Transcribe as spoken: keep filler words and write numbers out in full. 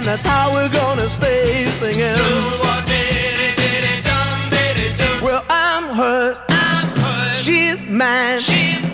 that's how we're gonna stay singing. Well, I'm hers, I'm hers. She's mine, she's